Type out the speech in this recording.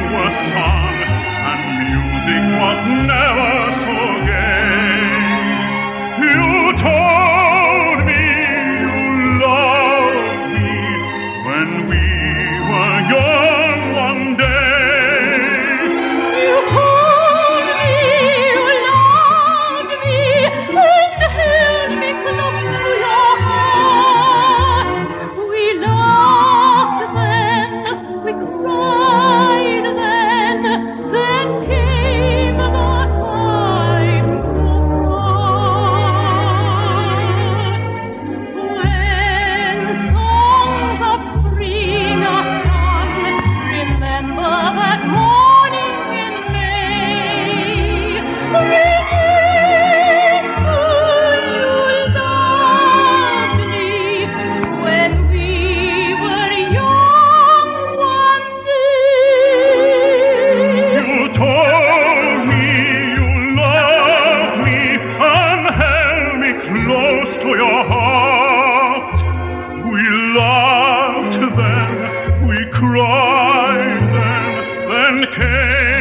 were sung, and music was never so gay. You told me you loved me when we were young one day. You told me you loved me and held me close to your heart. We laughed then, we cried then came the time to part. When songs of spring are sung, remember that morning in May. Remember you loved me when we were young one day. You told me you loved me and held me close to your heart. We laughed then, we cried then came